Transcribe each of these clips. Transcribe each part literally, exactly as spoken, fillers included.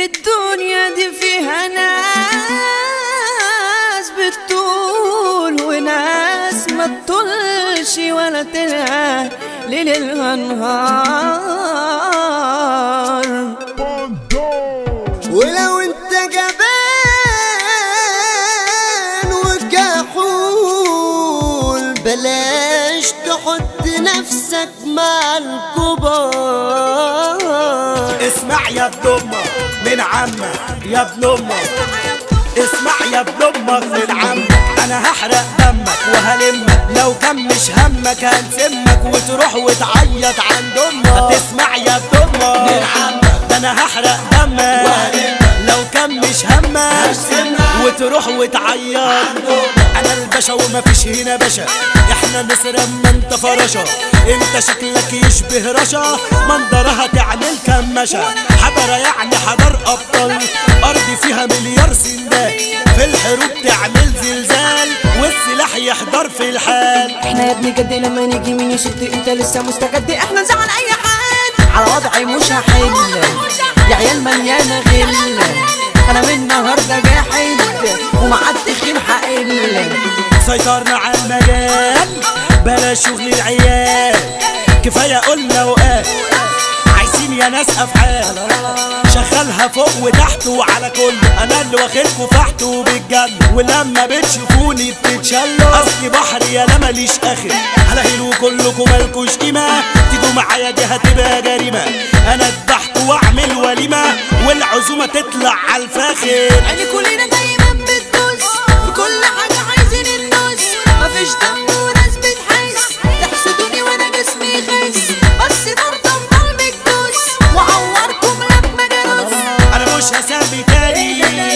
الدنيا دي فيها ناس بتطول وناس ما تطولش ولا تلقى ليل النهار. ولو انت جبان وكحول بلاش تحط نفسك مع الكبار. اسمع يا ابن امك من عمك يا ابن امك، اسمع يا ابن امك من عمك، انا هحرق دمك وهلمك لو كان مش همك هنسمك وتروح وتعيط عند امك. تسمع يا ابن امك من عمك، ده انا هحرق دمك وهلمك لو كان مش همك هنسمك وتروح وتعيط عند امك. انا الباشا ومفيش هنا باشا، احنا نسر اما انت فراشة، انت شكلك يشبه رشا، منظرها تعمل كمشة، حضرة يعني حضر ابطال، ارض فيها مليار سندان، في الحروب تعمل زلزال والسلاح يحضر في الحال. احنا يا ابني جد لما نيجي مين يشد انت لسه مستجد، احنا نزعل اي حد على وضعي مش هحل، يا عيال مليانة غل، انا من النهارده جاحد ومع التخين هقل. سيطرنا على المجال بلاش شغل العيال، كفاية قلنا وقال عايزين يا ناس افعال، شغلها فوق وتحت وعلى كل، انا اللي واخدكوا فحت وبالجنة، ولما بتشوفوني بتتشلوا، اصلي بحر يا لا ماليش اخر، هلاهيلوا كلكوا مالكوش قيمة، تيجوا معايا دي هتبقى جريمة، انا اتبحت واعمل وليمة والعزومة تطلع على الفاخر. يعني كلنا دايما بتدوس في كل حاجة عايزين النص، مفيش دم وناس بتحس، تحسدوني وانا جسمي يخس، بس برضه بقلبك دوس وعوركم لما جرس. انا مش هسمي تاني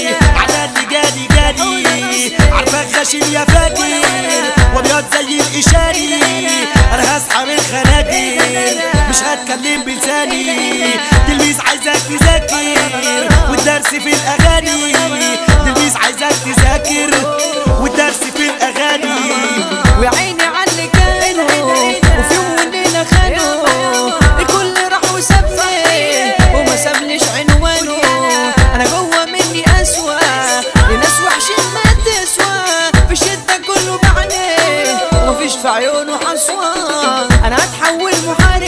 على اللي جالي جالي، عارفك غشيم يا فاكر وابيض زي الاشاري، انا هسحب الخناجر مش هتكلم بلساني، تلميذ عايزك تذاكر والدرس في الاغاني، تلميذ عايزك تذاكر والدرس في الاغاني. ويا عيني على اللي كانوا وفي يوم وليلة خانوا، الكل راح وسابني وما سابليش عنوانه، انا جوه مني اسوأ لناس وحشين ما تسوى، في الشدة كله بعني ومفيش في عيونه حصوى، انا هتحول محارب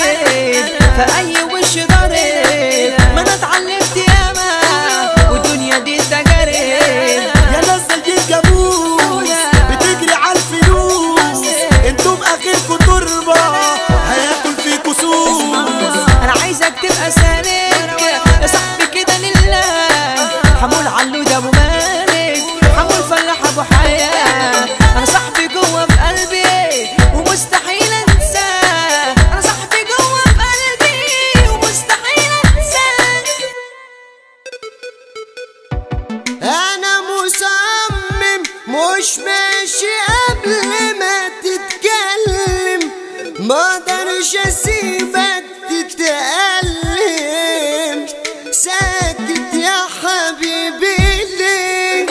في اي وش ضارب، ما انا اتعلمت ياما والدنيا دي تجارب. يا ناس زي الجاموس بتجري على الفلوس، انتم اخركوا تربة هياكل فيكوا سوس، انا عايزك تبقى سالك يا صاحبي كده لله، حمول علود ابو مالك، حمول فلاح ابو حياة، انا صاحبي جوه في قلبي ومستحيل انساه، انا صاحبي جوه في قلبي ومستحيل انساه. انا مصمم مش ماشي قبل ما تتكلم، ما اقدرش اسيبك تتألم، ساكت يا حبيبي ليه؟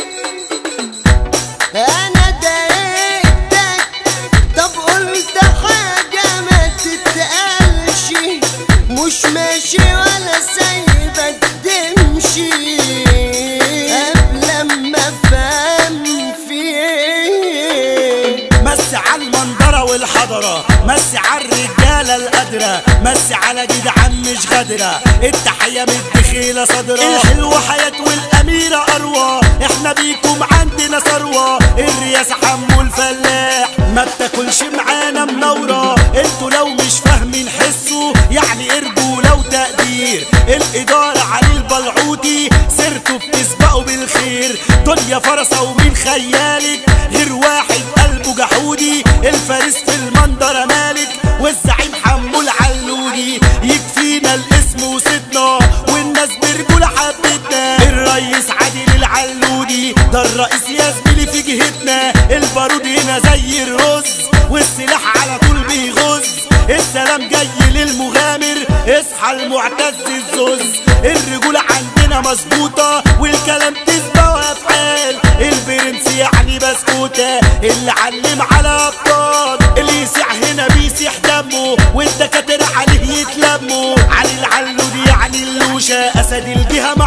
انا ضايقتك طب قلت حاجة ما تتقالش، مش ماشي ولا سايبك تمشي قبل ما افهم في ايه. مس على المنظرة والحضرة، مس على الرجالة القادرة، مس على جدعان مش غادرة، التحية من الدخيلة صدرة، الحلوة حياة والأميرة أروى، احنا بيكم عندنا ثروة، الرياسة حمو الفلاح ما بتاكلش معانا منورة، انتوا لو مش فاهمين حسوا يعني رجولة وتقدير، الإدارة علي البلعوتي سيرته بتسبقوا بالخير، دنيا فرصة ومين خيالك غير واحد قلبه جحودي، الفارس في المنظرة مالك والزعيم حمو العلودي، يكفينا الاسم وصدنا والناس برجولة حبتنا، الريس عادل العلودي ده الرئيس يا زميلي في جهتنا، البارود هنا زي الرز والسلاح على طول بيغز، السلام جاي للمغامر اصحى المعتز الزوز، الرجولة عندنا مظبوطة والكلام تسبق وافعال، البرنس يعني بسكوتة اللي علم على ابطال، اللي يسيح هنا بيسيح دمه والدكاترة عليه يتلموا، علي العلودي يعني اللوشة اسد الجهة معروف يا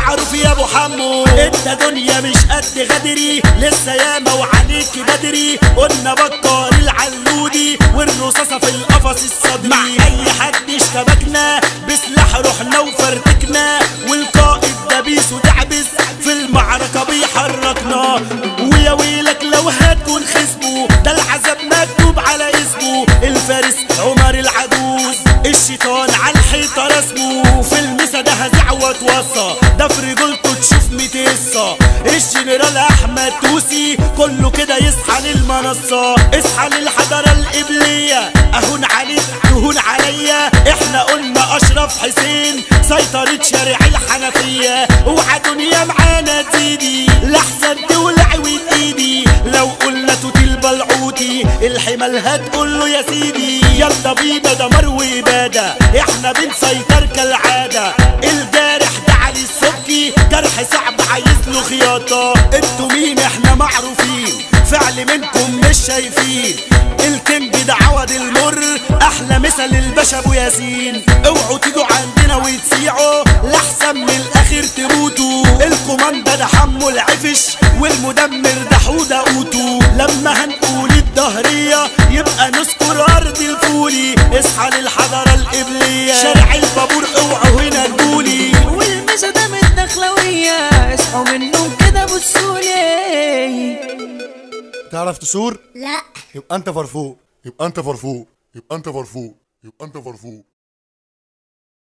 يا ابو حمو، انت دنيا مش قد غدري، لسه ياما وعليك بدري، قلنا بكار العلودي والرصاصة في القفص الصدري، مع اي حد اشتبكنا بسلاح رحنا وفرتكنا، والقائد دبيس ودعبس في المعركة بيحركنا، ويا ويلك لو هتكون خصمه ده العذاب مكتوب على اسمه، الفارس عمر العجوز الشيطان على الحيطة رسمه، في المسا ده هزع واتوصى، ده في رجولته تشوف متقصة، الجنرال احمد توسي كله كده يصحى للمنصة، اصحى للحضارة القبلية، اهون عليك تهون عليا، احنا قلنا اشرف حسين سيطرة شارع الحنفية، اوعى دنيا معانا تزيدي لحسن تولع وتايدي، لو قلنا توتي البلعوتي الحمل هتقول له يا سيدي، يلا بينا دمر وابادة احنا بنسيطر كالعادة، الجارح ده علي السبكي جرح صعب عايز له خياطة، انتوا مين احنا معروفين فعل منكم مش شايفين، الكينج ده عوض المر احلى مثل الباشا ابو ياسين، اوعوا تيجوا عندنا وتسيعوا لحسن من الاخر تموتوا، الكوماندا ده حمو العفش والمدمر ده حوده قوتو، لما هنقول الدهرية يبقى نذكر ارض الفولي، اصحى للحضارة القبلية شارع البابور اوعوا هنا تقولي، والمسا ده من الدخلوية اصحوا من النوم كده بصولي. تعرف تسور؟ لا يبقى انت فرفوق، يبقى انت فرفوق، يبقى انت فرفوق، يبقى انت فرفوق.